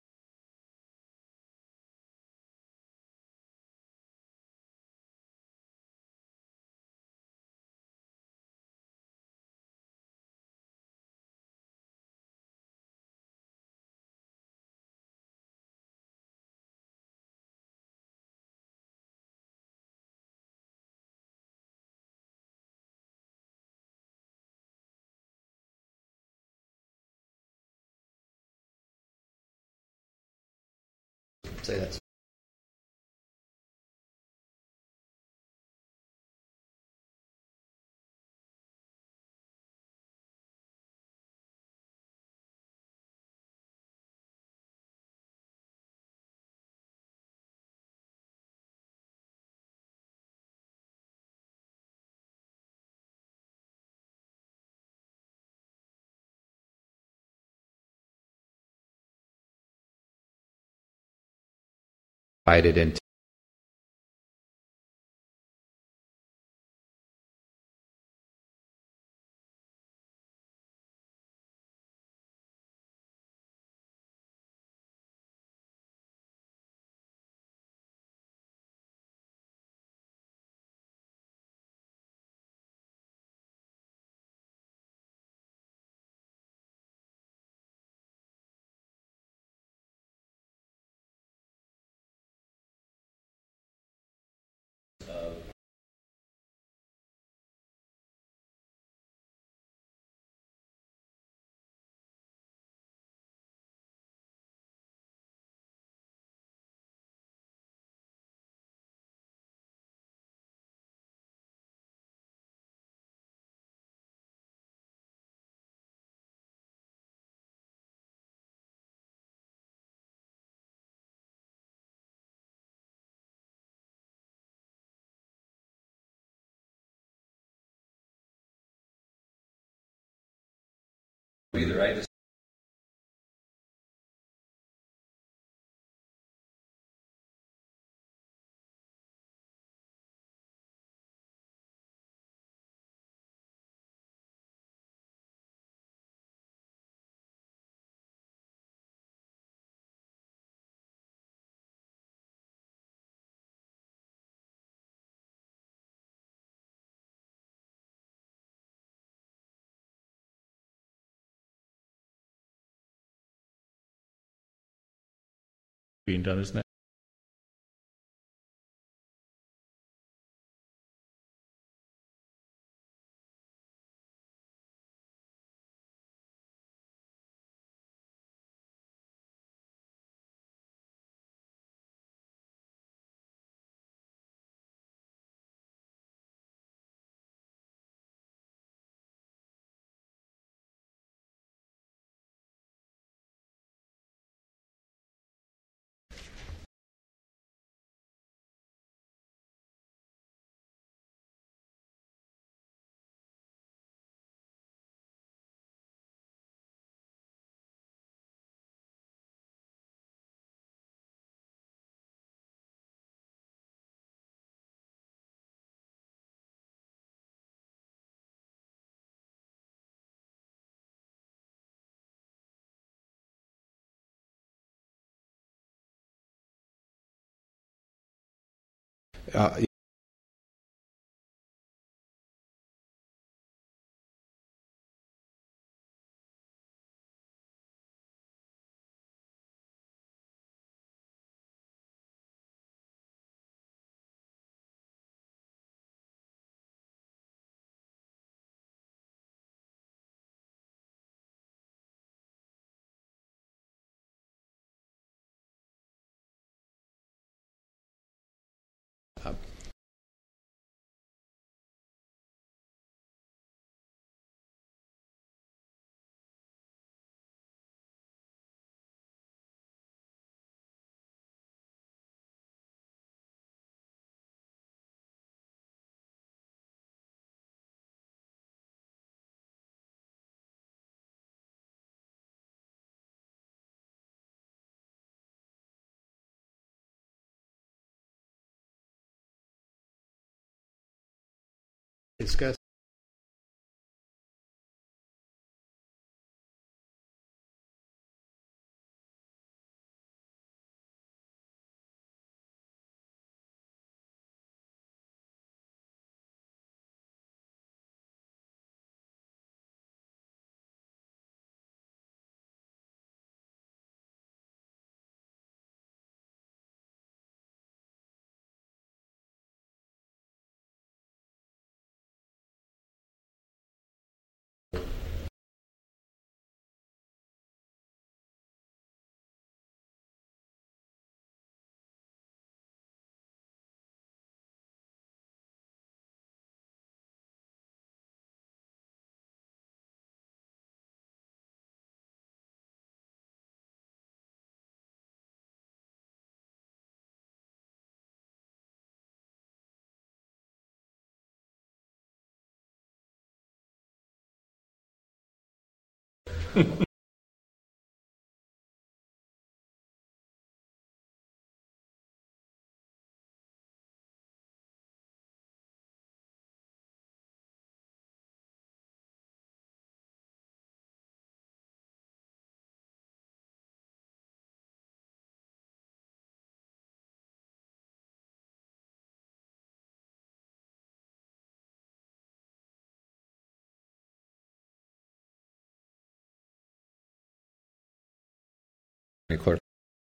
say that's divided into either. I just being done, isn't it? uh, discuss Clerk.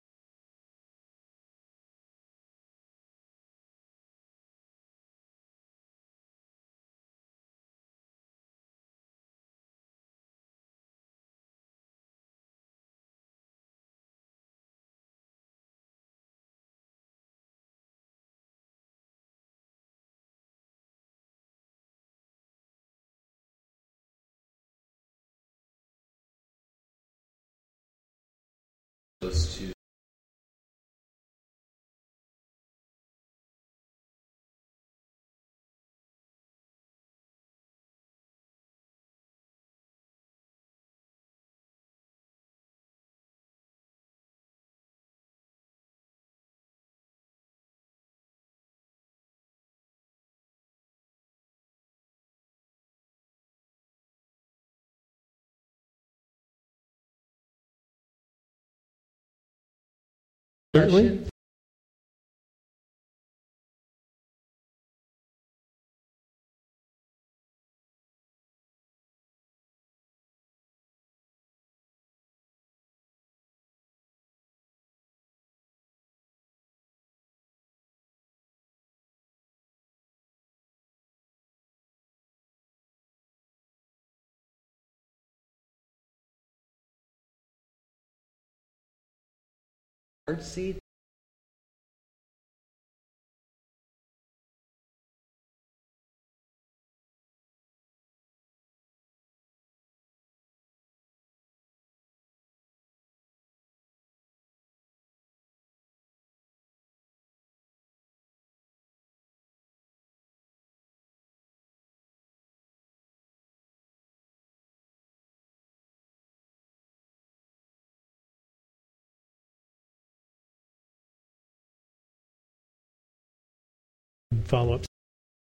Those two. Certainly. See, Follow-ups.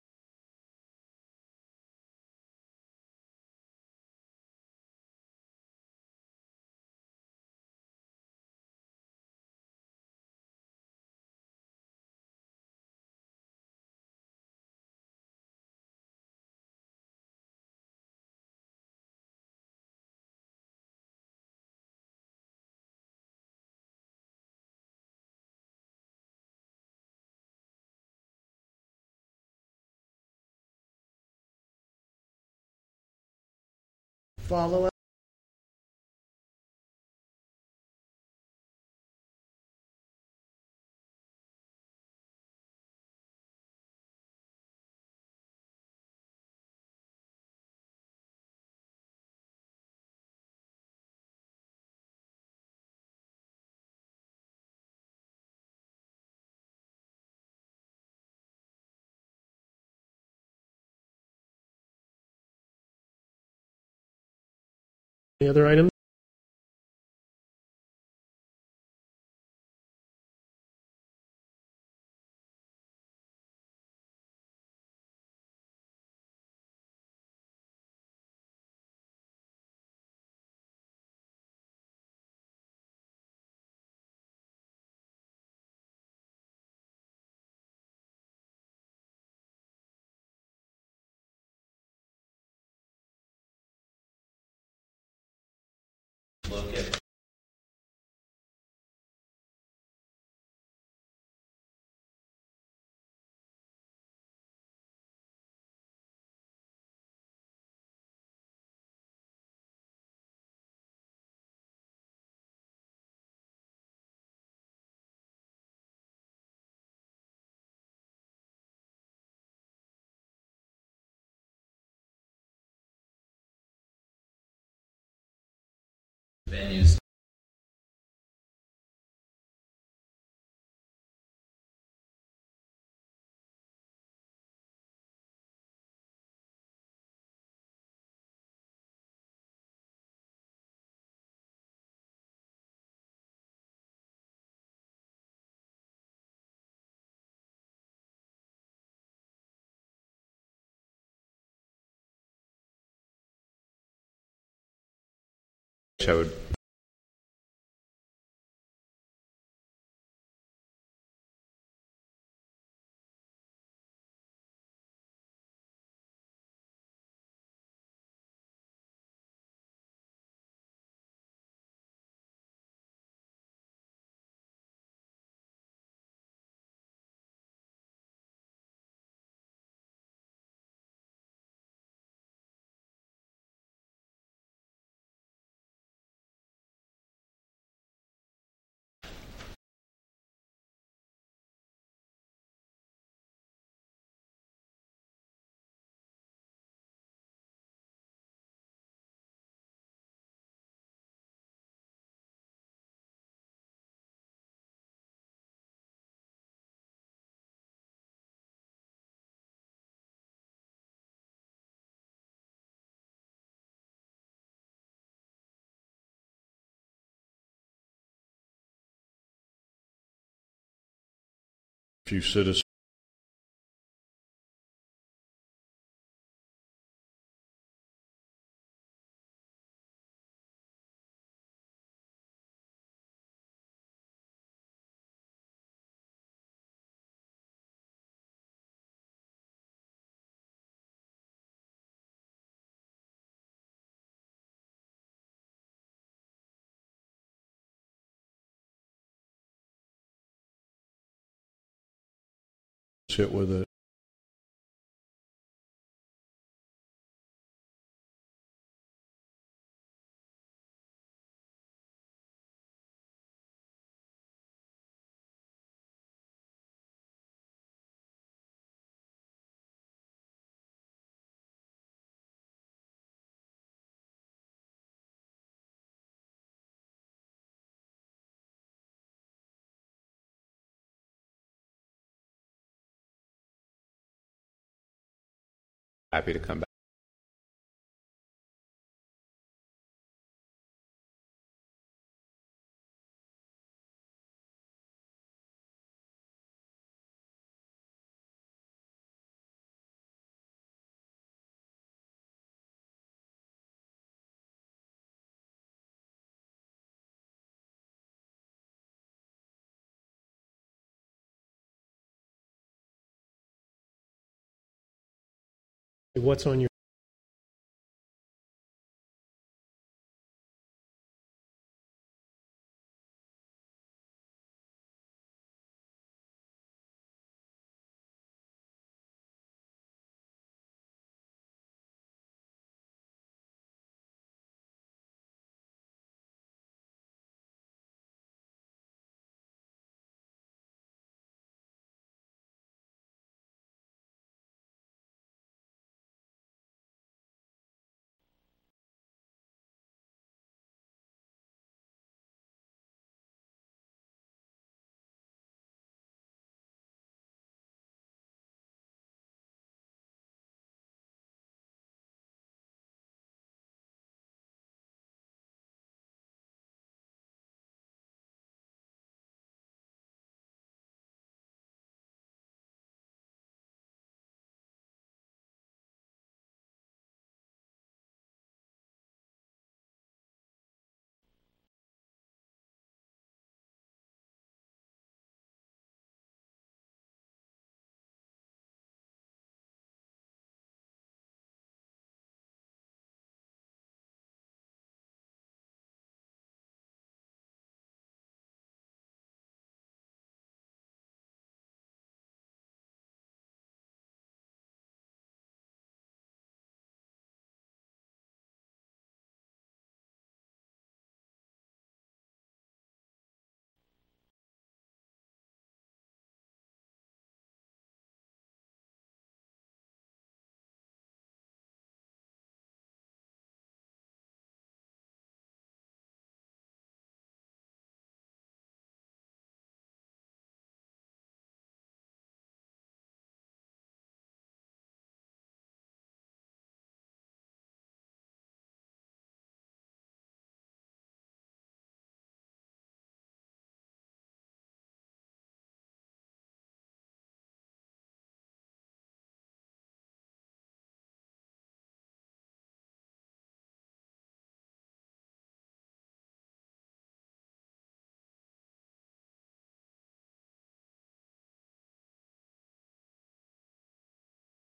follow up. Any other items? Look at venues. I would. Few citizens. Hit with it. Happy to come back. What's on your